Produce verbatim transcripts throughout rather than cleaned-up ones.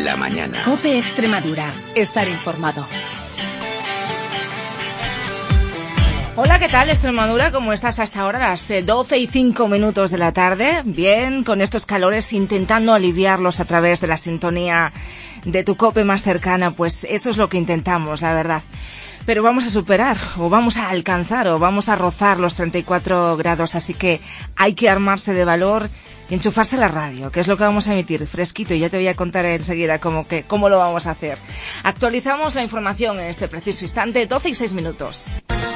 La mañana. COPE Extremadura. Estar informado. Hola, ¿qué tal, Extremadura? ¿Cómo estás hasta ahora? Las doce y cinco minutos de la tarde. Bien, con estos calores, intentando aliviarlos a través de la sintonía de tu COPE más cercana. Pues eso es lo que intentamos, la verdad. Pero vamos a superar, o vamos a alcanzar, o vamos a rozar los treinta y cuatro grados. Así que hay que armarse de valor y enchufarse la radio, que es lo que vamos a emitir fresquito, y ya te voy a contar enseguida cómo, que, cómo lo vamos a hacer. Actualizamos la información en este preciso instante, doce y seis minutos.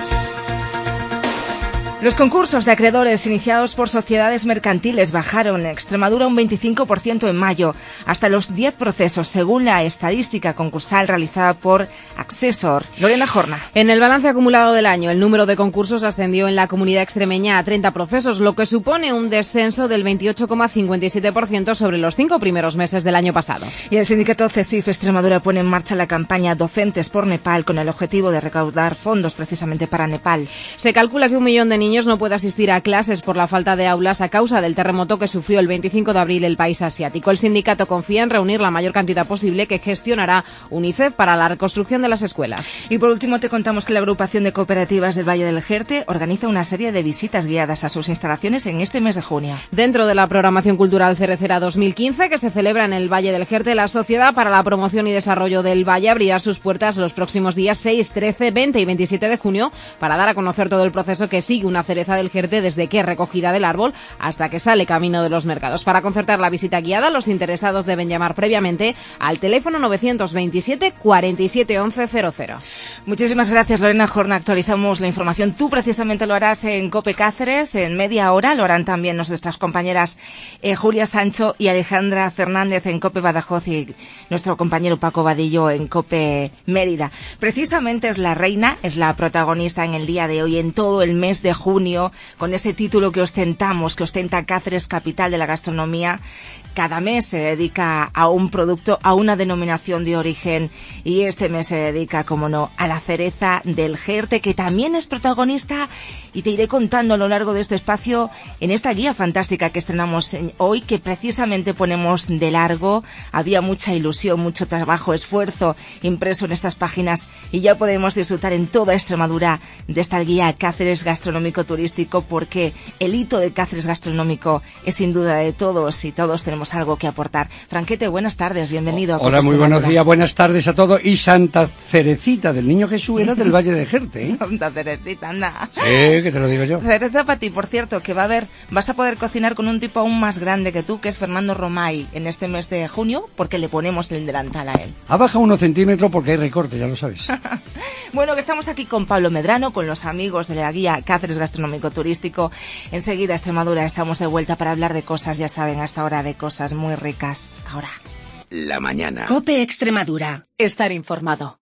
Los concursos de acreedores iniciados por sociedades mercantiles bajaron en Extremadura un veinticinco por ciento en mayo, hasta los diez procesos, según la estadística concursal realizada por Accesor. Lorena Jorna. En el balance acumulado del año, el número de concursos ascendió en la comunidad extremeña a treinta procesos, lo que supone un descenso del veintiocho coma cincuenta y siete por ciento sobre los cinco primeros meses del año pasado. Y el sindicato CESIF Extremadura pone en marcha la campaña Docentes por Nepal con el objetivo de recaudar fondos precisamente para Nepal. Se calcula que un millón de niños niños no puede asistir a clases por la falta de aulas a causa del terremoto que sufrió el veinticinco de abril el país asiático. El sindicato confía en reunir la mayor cantidad posible que gestionará UNICEF para la reconstrucción de las escuelas. Y por último te contamos que la agrupación de cooperativas del Valle del Jerte organiza una serie de visitas guiadas a sus instalaciones en este mes de junio. Dentro de la programación cultural Cerecera dos mil quince que se celebra en el Valle del Jerte, la Sociedad para la Promoción y Desarrollo del Valle abrirá sus puertas los próximos días seis, trece, veinte y veintisiete de junio para dar a conocer todo el proceso que sigue una cereza del Jerte desde que es recogida del árbol hasta que sale camino de los mercados. Para concertar la visita guiada, los interesados deben llamar previamente al teléfono novecientos veintisiete, cuarenta y siete, once, cero cero. Muchísimas gracias, Lorena Jorna. Actualizamos la información. Tú precisamente lo harás en COPE Cáceres en media hora. Lo harán también nuestras compañeras eh, Julia Sancho y Alejandra Fernández en COPE Badajoz y nuestro compañero Paco Vadillo en COPE Mérida. Precisamente es la reina, es la protagonista en el día de hoy, en todo el mes de junio, con ese título que ostentamos, que ostenta Cáceres, capital de la gastronomía. Cada mes se dedica a un producto, a una denominación de origen, y este mes se dedica, como no, a la cereza del Jerte, que también es protagonista, y te iré contando a lo largo de este espacio en esta guía fantástica que estrenamos hoy, que precisamente ponemos de largo. Había mucha ilusión, mucho trabajo, esfuerzo impreso en estas páginas, y ya podemos disfrutar en toda Extremadura de esta guía Cáceres Gastronómico Turístico, porque el hito de Cáceres Gastronómico es sin duda de todos, y todos tenemos algo que aportar. Franquete, buenas tardes, bienvenido. Hola, muy buenos días, buenas tardes a todos. Y Santa Cerecita del Niño Jesús era del Valle de Jerte, ¿eh? Santa Cerecita, anda. Sí, que te lo digo yo. Cereza para ti, por cierto, que va a haber, vas a poder cocinar con un tipo aún más grande que tú, que es Fernando Romay, en este mes de junio, porque le ponemos el delantal a él. Ha bajado unos centímetros porque hay recorte, ya lo sabes. Bueno, que estamos aquí con Pablo Medrano, con los amigos de la guía Cáceres Gastronómico Turístico. Enseguida, Extremadura, estamos de vuelta para hablar de cosas, ya saben, hasta ahora de cosas muy ricas. Hasta ahora. La mañana. COPE Extremadura. Estar informado.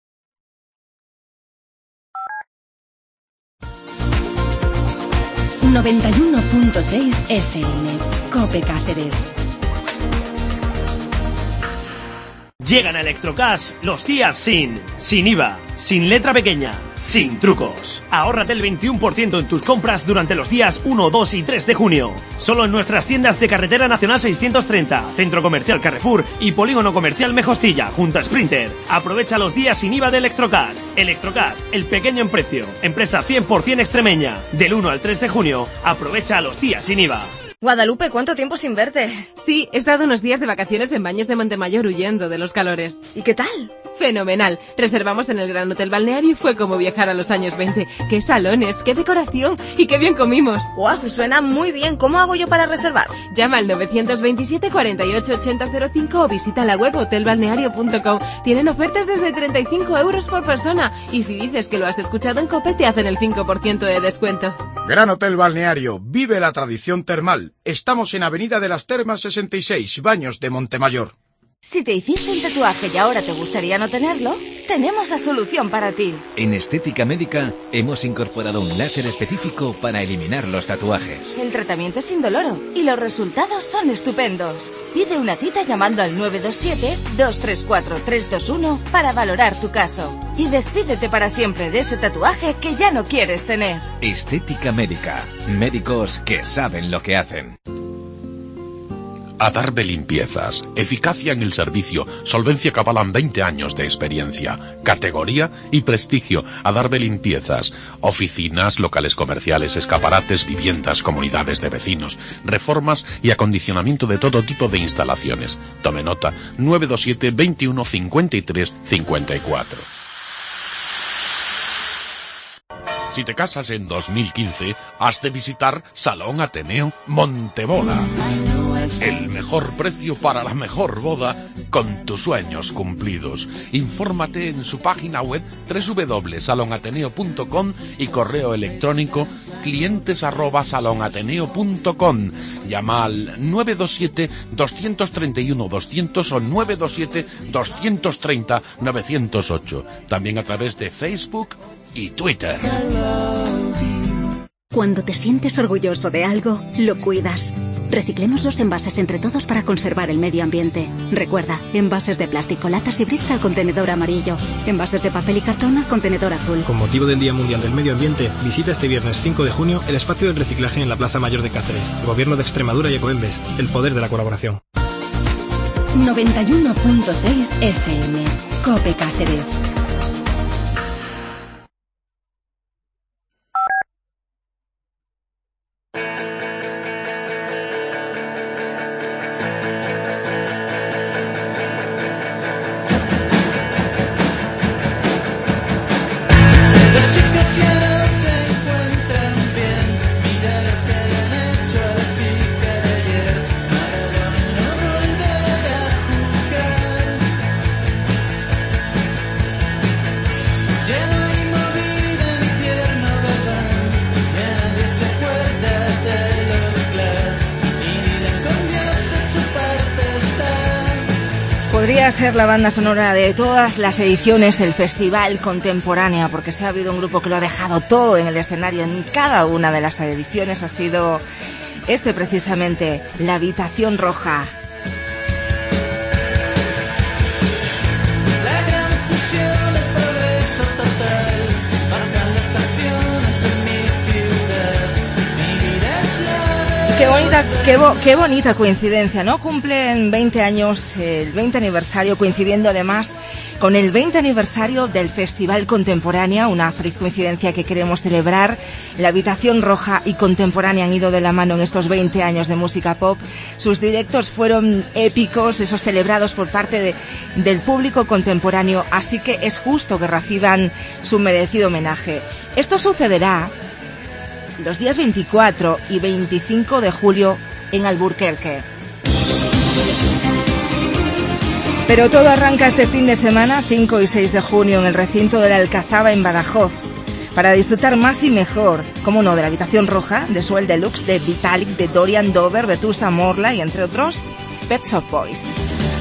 noventa y uno punto seis F M. COPE Cáceres. Llegan a Electrocash los días sin, sin I V A, sin letra pequeña, sin trucos. Ahórrate el veintiuno por ciento en tus compras durante los días uno, dos y tres de junio. Solo en nuestras tiendas de Carretera Nacional seiscientos treinta, Centro Comercial Carrefour y Polígono Comercial Mejostilla, junto a Sprinter. Aprovecha los días sin I V A de Electrocash. Electrocash, el pequeño en precio. Empresa cien por ciento extremeña. Del uno al tres de junio, aprovecha los días sin I V A. Guadalupe, ¿cuánto tiempo sin verte? Sí, he estado unos días de vacaciones en Baños de Montemayor huyendo de los calores. ¿Y qué tal? Fenomenal. Reservamos en el Gran Hotel Balneario y fue como viajar a los años veinte. ¡Qué salones, qué decoración y qué bien comimos! ¡Guau! Suena muy bien. ¿Cómo hago yo para reservar? Llama al novecientos veintisiete, cuarenta y ocho, ochenta cero cinco o visita la web hotel balneario punto com. Tienen ofertas desde treinta y cinco euros por persona. Y si dices que lo has escuchado en COPE, te hacen el cinco por ciento de descuento. Gran Hotel Balneario. Vive la tradición termal. Estamos en Avenida de las Termas sesenta y seis, Baños de Montemayor. Si te hiciste un tatuaje y ahora te gustaría no tenerlo, tenemos la solución para ti. En Estética Médica hemos incorporado un láser específico para eliminar los tatuajes. El tratamiento es indoloro y los resultados son estupendos. Pide una cita llamando al nueve dos siete, dos tres cuatro, tres dos uno para valorar tu caso. Y despídete para siempre de ese tatuaje que ya no quieres tener. Estética Médica. Médicos que saben lo que hacen. Adarve Limpiezas. Eficacia en el servicio, solvencia que avalan veinte años de experiencia, categoría y prestigio. Adarve Limpiezas. Oficinas, locales comerciales, escaparates, viviendas, comunidades de vecinos, reformas y acondicionamiento de todo tipo de instalaciones. Tome nota, nueve dos siete, veintiuno, cincuenta y tres, cincuenta y cuatro. Si te casas en dos mil quince, has de visitar Salón Ateneo Monteboda. El mejor precio para la mejor boda con tus sueños cumplidos. Infórmate en su página web doble u doble u doble u punto salón ateneo punto com y correo electrónico clientes arroba salón ateneo punto com. Llama al nueve dos siete, dos tres uno, doscientos o nueve dos siete, dos tres cero, nueve cero ocho. También a través de Facebook y Twitter. Cuando te sientes orgulloso de algo, lo cuidas. Reciclemos los envases entre todos para conservar el medio ambiente. Recuerda, envases de plástico, latas y bricks al contenedor amarillo. Envases de papel y cartón al contenedor azul. Con motivo del Día Mundial del Medio Ambiente, visita este viernes cinco de junio el espacio del reciclaje en la Plaza Mayor de Cáceres. Gobierno de Extremadura y Ecoembes. El poder de la colaboración. noventa y uno punto seis F M. COPE Cáceres. Podría ser la banda sonora de todas las ediciones del Festival Contemporánea, porque si ha habido un grupo que lo ha dejado todo en el escenario en cada una de las ediciones, ha sido este precisamente, La Habitación Roja. Qué bonita, qué, bo, qué bonita coincidencia, ¿no? Cumplen veinte años, el veinte aniversario, coincidiendo además con el veinte aniversario del Festival Contemporánea, una feliz coincidencia que queremos celebrar. La Habitación Roja y Contemporánea han ido de la mano en estos veinte años de música pop. Sus directos fueron épicos, esos celebrados por parte de, del público contemporáneo, así que es justo que reciban su merecido homenaje. Esto sucederá los días veinticuatro y veinticinco de julio en Alburquerque. Pero todo arranca este fin de semana, cinco y seis de junio, en el recinto de la Alcazaba en Badajoz, para disfrutar más y mejor, como no, de La Habitación Roja, de Swell Deluxe, de Vitalik, de Dorian Dover, de Tusta Morla y entre otros, Pet Shop Boys.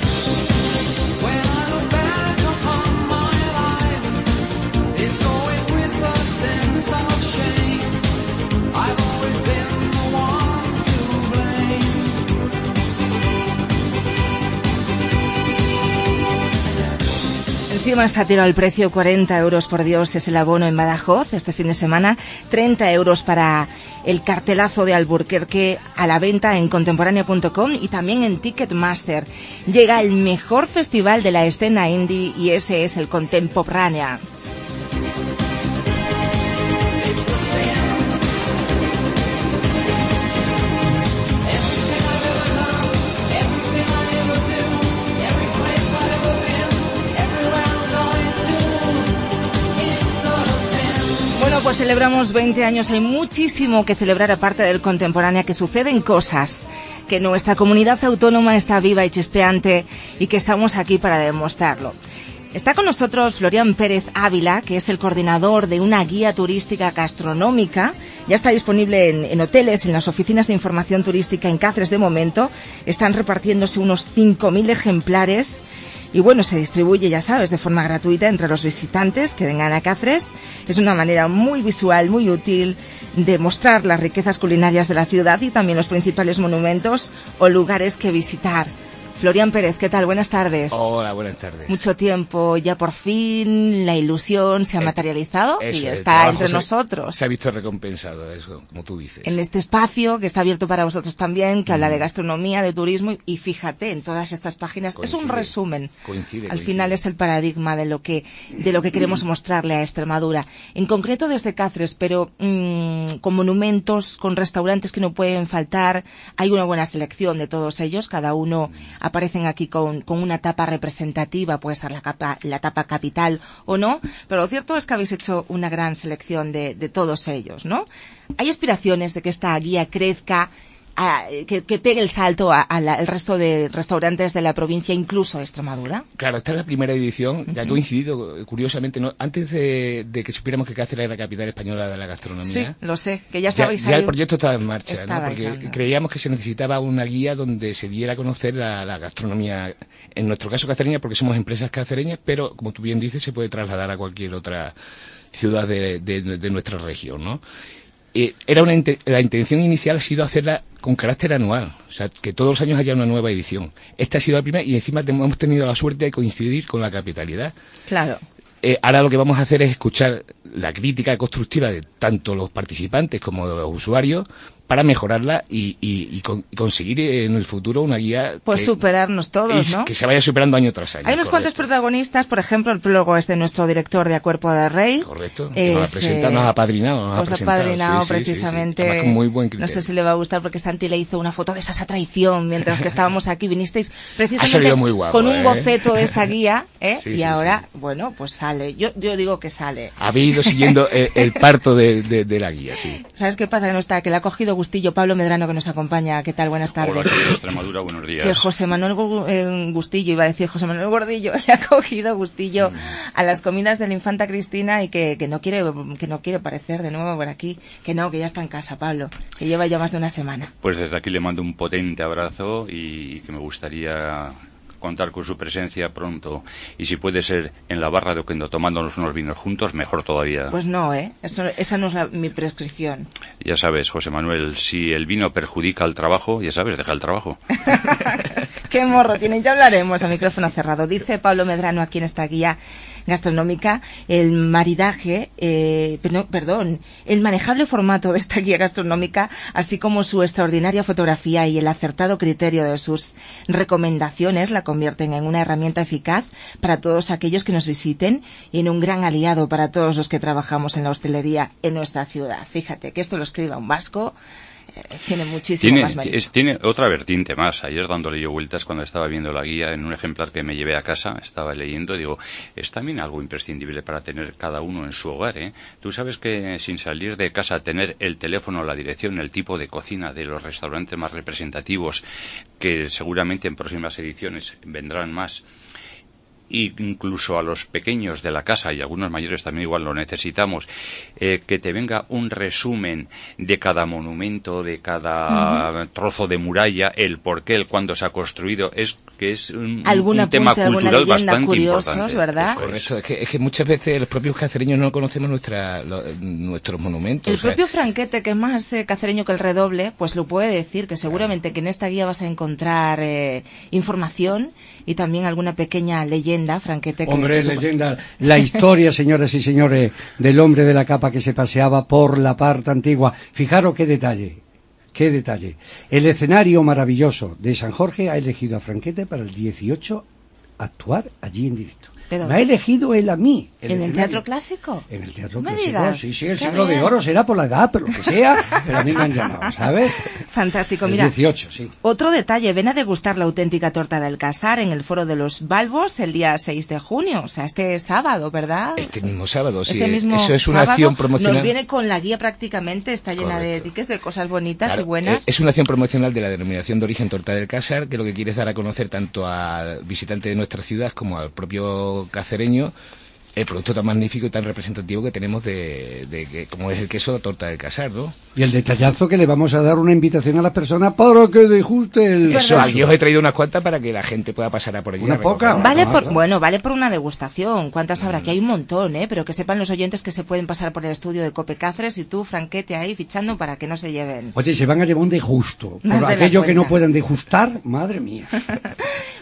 Encima está tirado el precio, cuarenta euros por Dios es el abono en Badajoz este fin de semana, treinta euros para el cartelazo de Alburquerque a la venta en contemporánea punto com y también en Ticketmaster. Llega el mejor festival de la escena indie y ese es el Contemporánea. Pues celebramos veinte años, hay muchísimo que celebrar aparte del Contemporánea, que suceden cosas, que nuestra comunidad autónoma está viva y chispeante y que estamos aquí para demostrarlo. Está con nosotros Florian Pérez Ávila, que es el coordinador de una guía turística gastronómica. Ya está disponible en, en hoteles, en las oficinas de información turística en Cáceres de momento. Están repartiéndose unos cinco mil ejemplares. Y bueno, se distribuye, ya sabes, de forma gratuita entre los visitantes que vengan a Cáceres. Es una manera muy visual, muy útil de mostrar las riquezas culinarias de la ciudad y también los principales monumentos o lugares que visitar. Florian Pérez, ¿qué tal? Buenas tardes. Hola, buenas tardes. Mucho tiempo, ya por fin la ilusión se ha materializado eso, y está entre se, nosotros. Se ha visto recompensado, eso, como tú dices. En este espacio que está abierto para vosotros también, que mm. habla de gastronomía, de turismo, y, y fíjate, en todas estas páginas coincide, es un resumen. Coincide, Al coincide. final es el paradigma de lo que de lo que queremos mostrarle a Extremadura. En concreto desde Cáceres, pero mmm, con monumentos, con restaurantes que no pueden faltar. Hay una buena selección de todos ellos, cada uno aparecen aquí con, con una tapa representativa, puede ser la, capa, la tapa capital o no, pero lo cierto es que habéis hecho una gran selección de, de todos ellos, ¿no? Hay aspiraciones de que esta guía crezca, a, que, que pegue el salto al resto de restaurantes de la provincia, incluso de Extremadura. Claro, esta es la primera edición, que ha coincidido, curiosamente, ¿no? Antes de, de que supiéramos que Cáceres era la capital española de la gastronomía. Sí, lo sé, que ya estabais ya, ahí. Ya el proyecto estaba en marcha, ¿no? Porque dando. creíamos que se necesitaba una guía donde se diera a conocer la, la gastronomía, en nuestro caso cacereña, porque somos empresas cacereñas, pero, como tú bien dices, se puede trasladar a cualquier otra ciudad de, de, de nuestra región, ¿no? Eh, era una la intención inicial ha sido hacerla con carácter anual, o sea, que todos los años haya una nueva edición. Esta ha sido la primera y encima hemos tenido la suerte de coincidir con la capitalidad. Claro. Eh, ahora lo que vamos a hacer es escuchar la crítica constructiva de tanto los participantes como de los usuarios para mejorarla y, y, y, con, y conseguir en el futuro una guía pues que, superarnos todos, y, ¿no? Que se vaya superando año tras año. Hay unos correcto. cuantos protagonistas, por ejemplo, el prólogo es de nuestro director de A Cuerpo de Rey. Correcto. Es, nos ha presentado, nos ha apadrinado. Nos nos ha apadrinado sí, precisamente. Sí, sí, sí. Además, con muy buen criterio. No sé si le va a gustar porque Santi le hizo una foto de esas a traición mientras que estábamos aquí. Vinisteis precisamente muy guapo, con un ¿eh? boceto de esta guía, ¿eh? Sí, y sí, ahora, sí. bueno, pues sale. Yo, yo digo que sale. Había ido siguiendo el, el parto de, de, de la guía, sí. ¿Sabes qué pasa? Que no está, que le ha cogido gustillo Pablo Medrano, que nos acompaña. ¿Qué tal? Buenas tardes. Hola, soy de Extremadura, buenos días. Que José Manuel Gustillo, iba a decir José Manuel Gordillo, le ha cogido gustillo mm. a las comidas de la infanta Cristina y que, que no quiere que no quiere aparecer de nuevo por aquí. Que no, que ya está en casa, Pablo, que lleva ya más de una semana. Pues desde aquí le mando un potente abrazo y que me gustaría contar con su presencia pronto y si puede ser en la barra de Oquendo tomándonos unos vinos juntos, mejor todavía. Pues no, ¿eh? Eso, esa no es la, mi prescripción. Ya sabes, José Manuel, si el vino perjudica al trabajo, ya sabes, deja el trabajo. Qué morro tienen, ya hablaremos a micrófono cerrado. Dice Pablo Medrano aquí en esta guía gastronómica, el maridaje, eh, no, perdón, el manejable formato de esta guía gastronómica, así como su extraordinaria fotografía y el acertado criterio de sus recomendaciones la convierten en una herramienta eficaz para todos aquellos que nos visiten y en un gran aliado para todos los que trabajamos en la hostelería en nuestra ciudad. Fíjate que esto lo escriba un vasco. Tiene muchísimo tiene, más mérito. Es, tiene otra vertiente más. Ayer dándole yo vueltas cuando estaba viendo la guía en un ejemplar que me llevé a casa, estaba leyendo, digo, es también algo imprescindible para tener cada uno en su hogar, ¿eh? Tú sabes que sin salir de casa tener el teléfono, la dirección, el tipo de cocina de los restaurantes más representativos, que seguramente en próximas ediciones vendrán más, incluso a los pequeños de la casa y algunos mayores también igual lo necesitamos, eh, que te venga un resumen de cada monumento, de cada uh-huh. trozo de muralla, el por qué, el cuándo se ha construido, es que es un, un tema cultural bastante curiosos, importante. ¿verdad? Correcto, es que, es que muchas veces los propios cacereños no conocemos nuestra, lo, nuestros monumentos. El o sea, propio Franquete, que es más eh, cacereño que el redoble, pues lo puede decir, que seguramente que en esta guía vas a encontrar eh, información y también alguna pequeña leyenda, Franquete. Que, hombre, que... leyenda, la historia, señoras y señores, del hombre de la capa que se paseaba por la parte antigua. Fijaros qué detalle, qué detalle. El escenario maravilloso de San Jorge ha elegido a Franquete para el dieciocho actuar allí en directo. Pero, me ha elegido él a mí. El ¿En escenario. El teatro clásico? En el teatro ¿Me clásico, digas? sí, sí, el siglo de oro será por la edad, pero lo que sea, pero a mí me han llamado, ¿sabes? Fantástico, el mira. dieciocho, sí. Otro detalle, ven a degustar la auténtica torta del Casar en el Foro de los Balbos el día seis de junio, o sea, este sábado, ¿verdad? Este mismo sábado, sí. Este mismo Eso es una sábado acción promocional. Nos viene con la guía prácticamente, está llena Correcto. de tickets, de cosas bonitas claro, y buenas. Es una acción promocional de la denominación de origen Torta del Casar, que lo que quiere es dar a conocer tanto al visitante de nuestra ciudad como al propio cacereño el producto tan magnífico y tan representativo que tenemos de, de, de como es el queso de Torta del Casar, ¿no? Y el detallazo que le vamos a dar una invitación a las personas para que deguste el... Eso, aquí os he traído unas cuantas para que la gente pueda pasar a por allí. Una poca. Vale por, bueno, vale por una degustación. ¿Cuántas habrá? Que hay un montón, ¿eh? Pero que sepan los oyentes que se pueden pasar por el estudio de Cope Cáceres y tú, Franquete, ahí fichando para que no se lleven. Oye, se van a llevar un degusto. Por aquello que no puedan degustar, madre mía.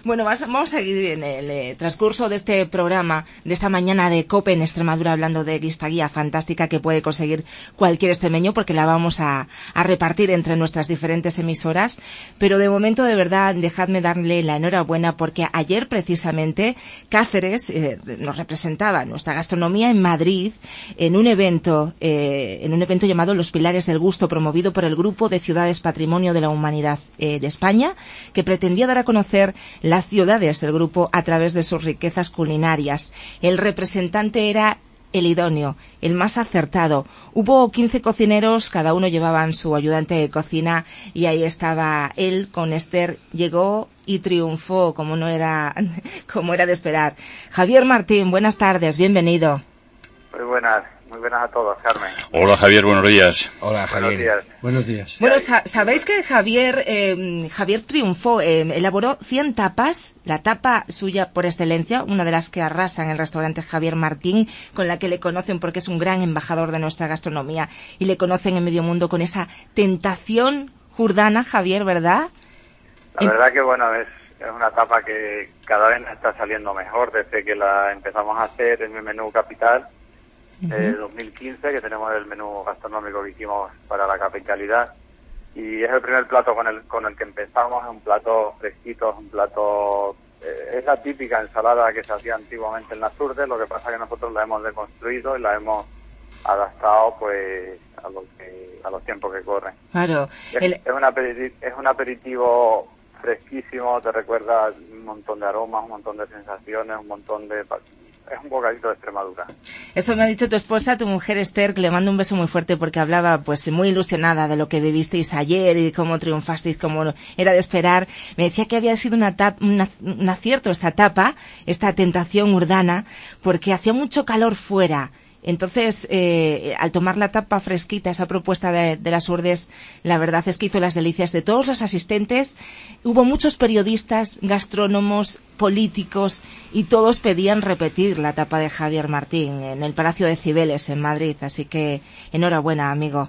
Bueno, vamos a seguir en el eh, transcurso de este programa, de esta mañana de COPE en Extremadura, hablando de esta guía fantástica que puede conseguir cualquier extremeño, porque la vamos a, a repartir entre nuestras diferentes emisoras. Pero de momento, de verdad, dejadme darle la enhorabuena, porque ayer precisamente Cáceres eh, nos representaba nuestra gastronomía en Madrid en un evento, eh, en un evento llamado Los Pilares del Gusto, promovido por el Grupo de Ciudades Patrimonio de la Humanidad eh, de España, que pretendía dar a conocer las ciudades del grupo a través de sus riquezas culinarias. El representante era el idóneo, el más acertado. Hubo quince cocineros, cada uno llevaban su ayudante de cocina, y ahí estaba él con Esther. Llegó y triunfó como no era, como era de esperar. Javier Martín, buenas tardes, bienvenido. Muy buenas. Muy buenas a todos, Carmen. Hola, Javier, buenos días. Hola, Javier. Buenos días. Buenos días. Bueno, sa sabéis que Javier eh, Javier triunfó, eh, elaboró cien tapas, la tapa suya por excelencia, una de las que arrasa en el restaurante Javier Martín, con la que le conocen porque es un gran embajador de nuestra gastronomía, y le conocen en medio mundo con esa tentación jurdana, Javier, ¿verdad? La verdad que, bueno, es, es una tapa que cada vez está saliendo mejor desde que la empezamos a hacer en el menú capital. Eh, dos mil quince, que tenemos el menú gastronómico que hicimos para la capitalidad, y es el primer plato con el con el que empezamos. Es un plato fresquito, es un plato eh, es la típica ensalada que se hacía antiguamente en las Urdes. Lo que pasa es que nosotros la hemos deconstruido y la hemos adaptado pues a lo que a los tiempos que corren. Claro. Es, El... es un aperitivo, es un aperitivo fresquísimo, te recuerda un montón de aromas, un montón de sensaciones, un montón de... Es un bocadito de Extremadura. Eso me ha dicho tu esposa, tu mujer Esther, que le mando un beso muy fuerte, porque hablaba pues muy ilusionada de lo que vivisteis ayer y cómo triunfasteis, como era de esperar. Me decía que había sido una tap, una, un acierto esta tapa, esta tentación urdana, porque hacía mucho calor fuera. Entonces, eh, al tomar la tapa fresquita, esa propuesta de, de las Urdes, la verdad es que hizo las delicias de todos los asistentes. Hubo muchos periodistas, gastrónomos, políticos, y todos pedían repetir la tapa de Javier Martín en el Palacio de Cibeles, en Madrid. Así que, enhorabuena, amigo.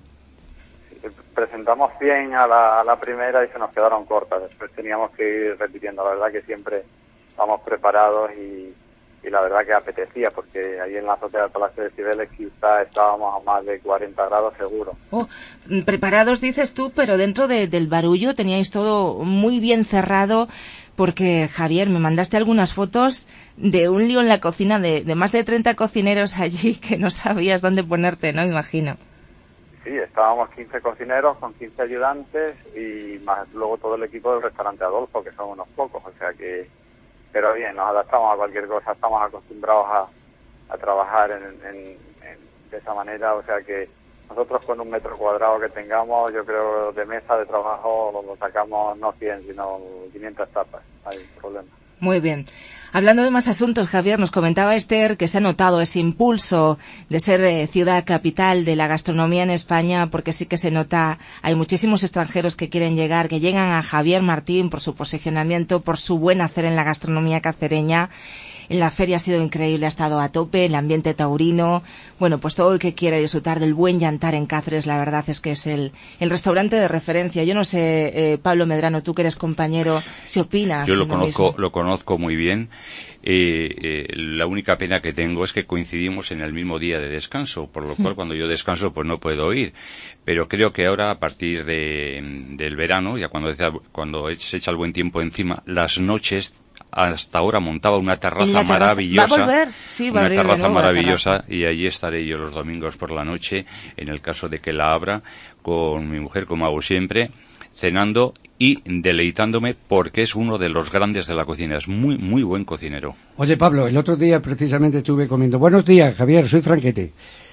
Presentamos cien a la, a la primera y se nos quedaron cortas. Después teníamos que ir repitiendo. La verdad que siempre estamos preparados y... y la verdad que apetecía, porque ahí en la azotea del Palacio de Cibeles quizá estábamos a más de cuarenta grados seguro. Oh, preparados dices tú, pero dentro de, del barullo teníais todo muy bien cerrado, porque Javier, me mandaste algunas fotos de un lío en la cocina de, de más de treinta cocineros allí que no sabías dónde ponerte, ¿no? Me imagino. Sí, estábamos quince cocineros con quince ayudantes y más luego todo el equipo del restaurante Adolfo, que son unos pocos, o sea que... Pero bien, nos adaptamos a cualquier cosa, estamos acostumbrados a, a trabajar en, en, en, de esa manera, o sea que nosotros con un metro cuadrado que tengamos, yo creo de mesa de trabajo lo sacamos no cien, sino quinientas tapas, no hay problema. Muy bien. Hablando de más asuntos, Javier, nos comentaba Esther que se ha notado ese impulso de ser eh, ciudad capital de la gastronomía en España, porque sí que se nota, hay muchísimos extranjeros que quieren llegar, que llegan a Javier Martín por su posicionamiento, por su buen hacer en la gastronomía cacereña. En la feria ha sido increíble, ha estado a tope, el ambiente taurino. Bueno, pues todo el que quiere disfrutar del buen yantar en Cáceres, la verdad es que es el, el restaurante de referencia. Yo no sé, eh, Pablo Medrano, tú que eres compañero, si opinas. Yo lo lo conozco, mismo. lo conozco muy bien. Eh, eh, la única pena que tengo es que coincidimos en el mismo día de descanso, por lo cual cuando yo descanso pues no puedo ir. Pero creo que ahora, a partir de, del verano, ya cuando, cuando se echa el buen tiempo encima, las noches... Hasta ahora montaba una terraza, terraza maravillosa, ¿va a volver? Sí, va una a abrir terraza de nuevo maravillosa, la terraza. Y allí estaré yo los domingos por la noche, en el caso de que la abra, con mi mujer, como hago siempre, cenando y deleitándome, porque es uno de los grandes de la cocina, es muy, muy buen cocinero. Oye, Pablo, el otro día precisamente estuve comiendo. Buenos días, Javier, soy Franquete.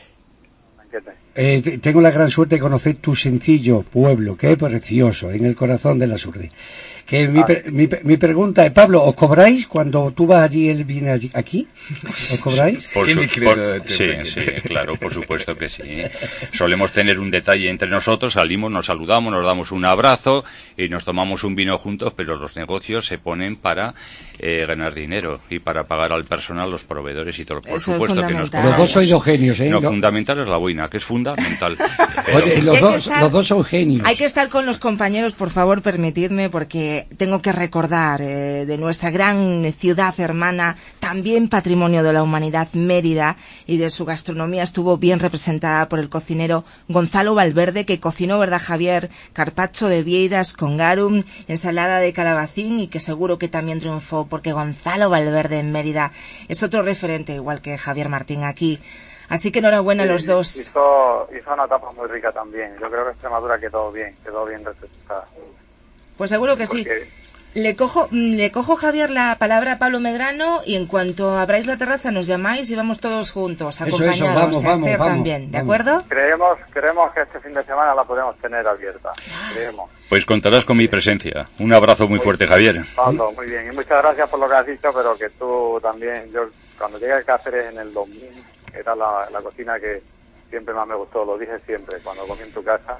Franquete. Eh, tengo la gran suerte de conocer tu sencillo pueblo, que es precioso, en el corazón de las Urdes. Que mi, per, mi, mi pregunta es, Pablo, ¿os cobráis cuando tú vas allí y él viene allí, aquí? ¿Os cobráis? Por su, por, sí, sí, claro, por supuesto que sí. Solemos tener un detalle entre nosotros, salimos, nos saludamos, nos damos un abrazo y nos tomamos un vino juntos, pero los negocios se ponen para eh, ganar dinero y para pagar al personal, los proveedores y todo. Por Eso supuesto que nos Los dos sois dos genios, ¿eh? Lo no. fundamental es la boina, que es fundamental. fundamental. Oye, los dos, estar, los dos son genios. Hay que estar con los compañeros, por favor, permitidme, porque tengo que recordar eh, de nuestra gran ciudad hermana, también patrimonio de la humanidad, Mérida, y de su gastronomía estuvo bien representada por el cocinero Gonzalo Valverde, que cocinó, ¿verdad, Javier? Carpaccio de vieiras con garum, ensalada de calabacín, y que seguro que también triunfó, porque Gonzalo Valverde en Mérida es otro referente, igual que Javier Martín aquí. Así que enhorabuena sí, a los dos. Hizo, hizo una tapa muy rica también. Yo creo que Extremadura quedó bien, quedó bien representada. Pues seguro que sí. Le cojo, le cojo, Javier, la palabra a Pablo Medrano, y en cuanto abráis la terraza nos llamáis y vamos todos juntos, acompañados. Eso, eso, vamos, a Esther vamos, también, ¿de vamos. acuerdo? Creemos, creemos que este fin de semana la podemos tener abierta. Creemos. Pues contarás con mi presencia. Un abrazo muy, muy fuerte, Javier. Pablo, muy bien. Y muchas gracias por lo que has dicho, pero que tú también, yo cuando llegué a Cáceres en el dos mil, era la, la cocina que siempre más me gustó, lo dije siempre, cuando comí en tu casa.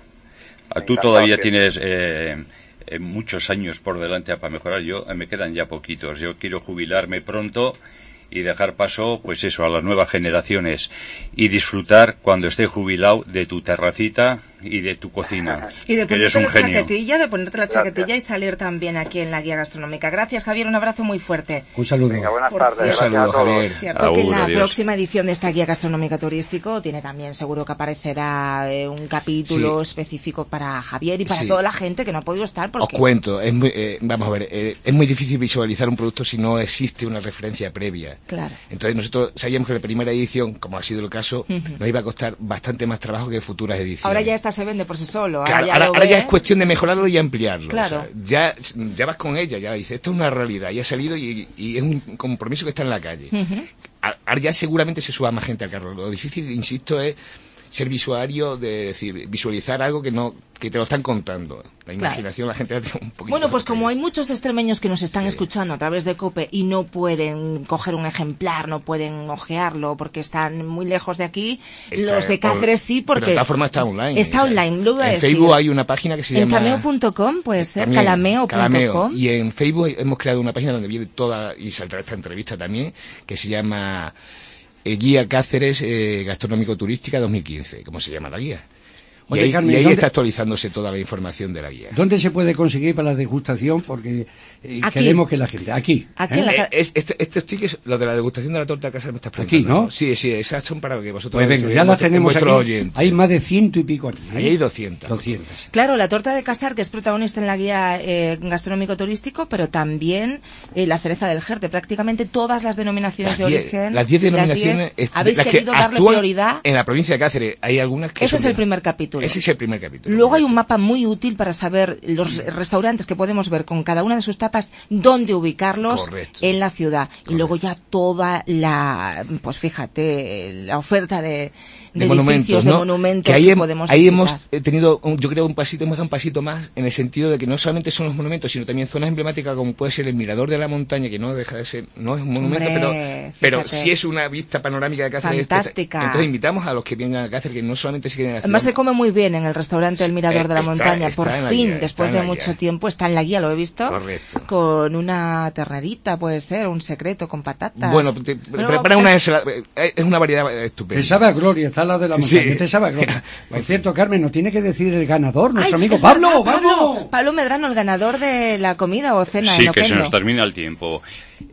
Tú todavía que... tienes... Eh, Eh, muchos años por delante para mejorar. Yo eh, me quedan ya poquitos. Yo quiero jubilarme pronto y dejar paso, pues eso, a las nuevas generaciones y disfrutar cuando esté jubilado de tu terracita y de tu cocina. Y de ponerte la genio. chaquetilla, de ponerte la Gracias. chaquetilla y salir también aquí en la guía gastronómica. Gracias, Javier, un abrazo muy fuerte. Un saludo. Venga, buenas Por tardes. Un saludo, Javier. Cierto Agur, que en la adiós. próxima edición de esta guía gastronómica turístico tiene también, seguro que aparecerá eh, un capítulo sí. específico para Javier y para sí. toda la gente que no ha podido estar. Porque... Os cuento, es muy, eh, vamos a ver, eh, es muy difícil visualizar un producto si no existe una referencia previa. Claro. Entonces nosotros sabíamos que la primera edición, como ha sido el caso, uh-huh. nos iba a costar bastante más trabajo que futuras ediciones. Ahora ya esta se vende por sí solo. Ahora, claro, ya, ahora, lo ahora ve. ya es cuestión de mejorarlo y ampliarlo. Claro. O sea, ya, ya vas con ella, ya dices, esto es una realidad, ya ha salido y, y es un compromiso que está en la calle. Uh-huh. Ahora ya seguramente se suba más gente al carro. Lo difícil, insisto, es ser visuario, de decir, visualizar algo que no que te lo están contando. La imaginación, claro. la gente hace un poquito. Bueno, pues como hay muchos extremeños que nos están sí. escuchando a través de COPE y no pueden coger un ejemplar, no pueden ojearlo porque están muy lejos de aquí, está, los de Cáceres sí, porque... Pero de todas formas está online. Está o sea, online, lo voy a En decir. Facebook hay una página que se en llama... En cameo punto com puede ser, calameo punto com. Y en Facebook hemos creado una página donde viene toda, y saldrá esta entrevista también, que se llama... Eh, Guía Cáceres eh, Gastronómico Turística dos mil quince, como se llama la guía. Y Oye, ahí, Carmen, y ahí está actualizándose toda la información de la guía. ¿Dónde se puede conseguir para la degustación? Porque eh, queremos que la gente... Aquí. Aquí ¿eh? la... es, este, estos tickets, lo de la degustación de la torta de casa me estás preguntando. Aquí, ¿no? ¿no? Sí, sí, esas son para que vosotros... Pues venga, ya las tenemos aquí. Oyentes. Hay más de ciento y pico aquí. ¿eh? Ahí hay doscientas. doscientas. Claro, la torta de Casar, que es protagonista en la guía eh, gastronómico turístico, pero también eh, la cereza del Jerte. Prácticamente todas las denominaciones las de diez, origen... Las diez denominaciones... diez, habéis las querido que darle prioridad... En la provincia de Cáceres hay algunas que... Ese es el primer capítulo. Ese es el primer capítulo. Luego hay un mapa muy útil para saber los restaurantes que podemos ver con cada una de sus tapas, dónde ubicarlos Correcto. en la ciudad. Correcto. Y luego ya toda la, pues fíjate, la oferta de, de, de edificios, monumentos, ¿no? de monumentos que, ahí que hem, podemos ahí visitar. hemos tenido, yo creo, un pasito, hemos dado un pasito más en el sentido de que no solamente son los monumentos, sino también zonas emblemáticas como puede ser el Mirador de la Montaña, que no deja de ser, no es un monumento, Hombre, pero, pero sí es una vista panorámica de Cáceres. Fantástica. Entonces invitamos a los que vengan a Cáceres, que no solamente se queden en la ciudad. Además se come muy bien en el restaurante El Mirador de la Está, Montaña. está Por fin, guía, después de mucho guía. tiempo, está en la guía, lo he visto. Correcto. Con una ternerita, puede ser, un secreto con patatas. Bueno, te, bueno prepara una ensalada, es una variedad estupenda. Te sabe a gloria, está la de la montaña, sí. te sabe a gloria. Por cierto, Carmen, nos tiene que decir el ganador, nuestro Ay, amigo es Pablo, verdad, ¡vamos! Pablo, Pablo Medrano, el ganador de la comida o cena Sí, en que Oquendo. se nos termina el tiempo.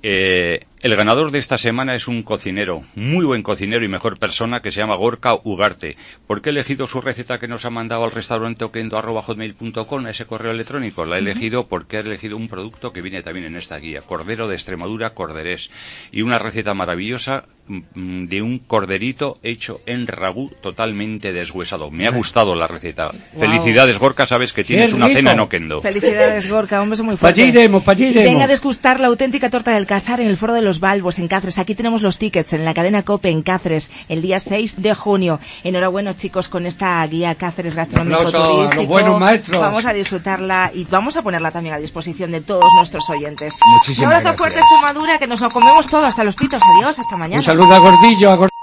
Eh, el ganador de esta semana es un cocinero, muy buen cocinero y mejor persona, que se llama Gorka Ugarte. ¿Por qué he elegido su receta que nos ha mandado al restaurante oquendo arroba hotmail punto com, a ese correo electrónico? La he uh-huh. elegido porque he elegido un producto que viene también en esta guía, cordero de Extremadura, corderés, y una receta maravillosa de un corderito hecho en ragú totalmente deshuesado. Me ha gustado la receta. Wow. Felicidades, Gorka, sabes que tienes una cena en Oquendo. Felicidades, Gorka, un beso muy fuerte. Pa' allí iremos, pa' allí iremos. Venga a degustar la auténtica torta del Casar en el Foro de los Balbos, en Cáceres. Aquí tenemos los tickets en la cadena COPE en Cáceres, el día seis de junio. Enhorabuena, chicos, con esta guía Cáceres Gastronómico Turístico. A los buenos maestros. Vamos a disfrutarla y vamos a ponerla también a disposición de todos nuestros oyentes. Muchísimas Un abrazo gracias. fuerte, Extremadura, que nos lo comemos todo hasta los pitos. Adiós, hasta mañana. Un saludo a Gordillo, a Gordillo.